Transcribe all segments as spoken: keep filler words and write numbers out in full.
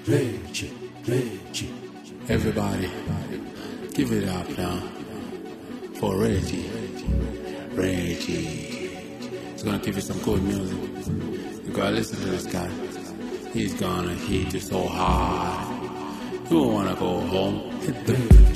Reggie, Reggie. Everybody, give it up now for Reggie, Reggie. He's gonna give you some good music. You gotta listen to this guy. He's gonna hit you so hard. You don't wanna go home. Hit the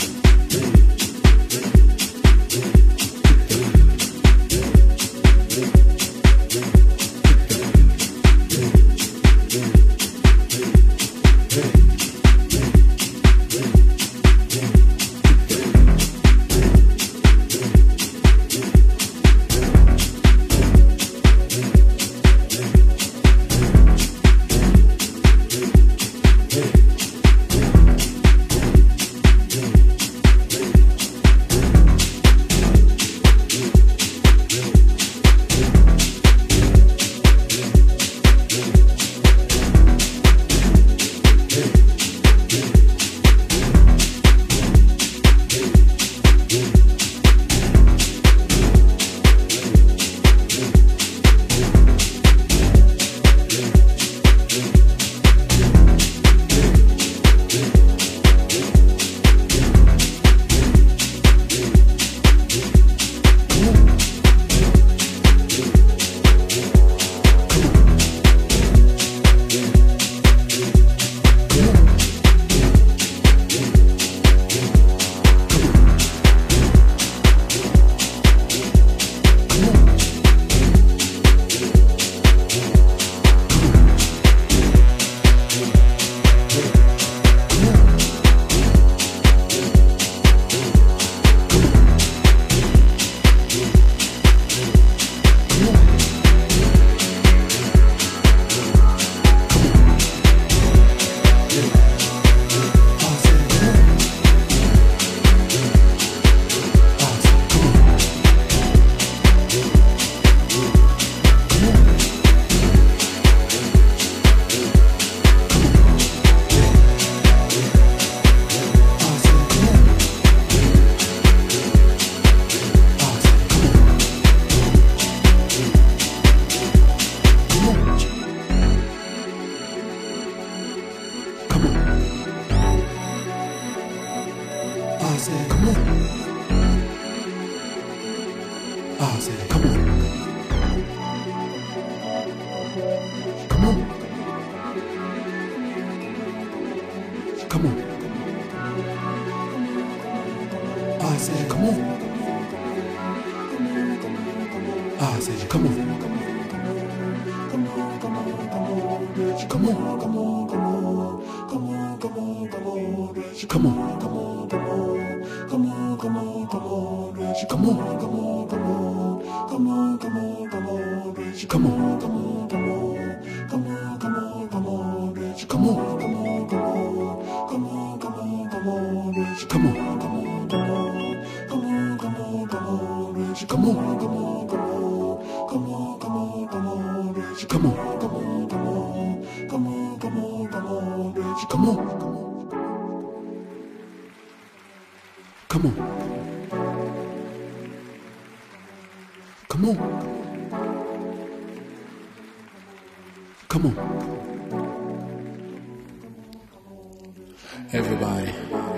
Everybody,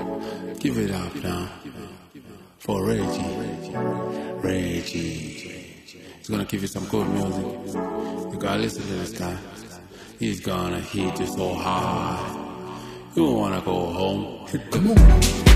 give it up now for Reggie, Reggie. He's gonna give you some good music. You gotta listen to this guy. He's gonna hit you so hard. You don't wanna go home. Come on.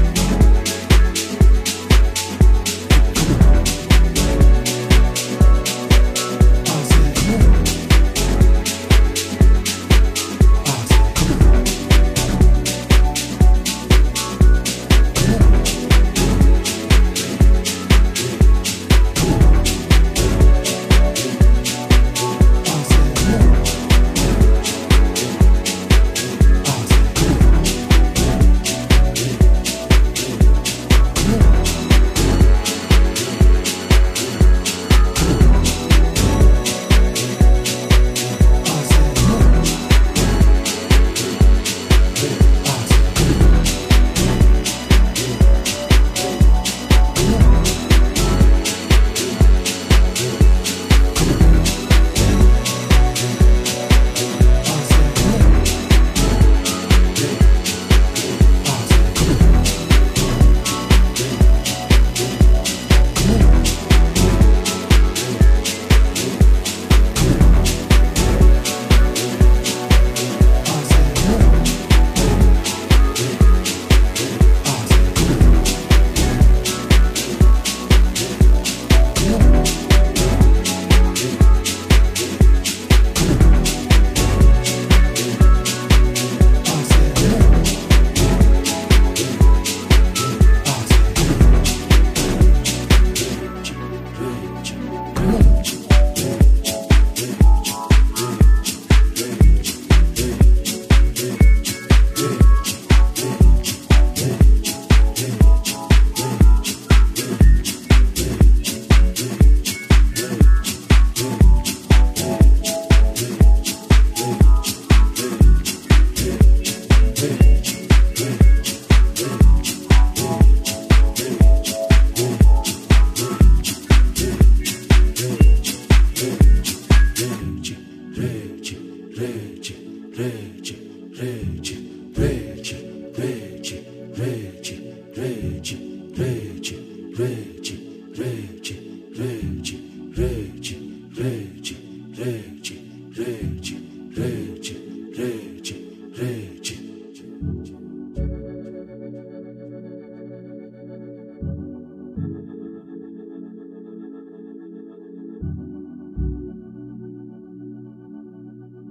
Reggie, Reggie, Reggie, Reggie, Reggie, Reggie, Reggie, Reggie.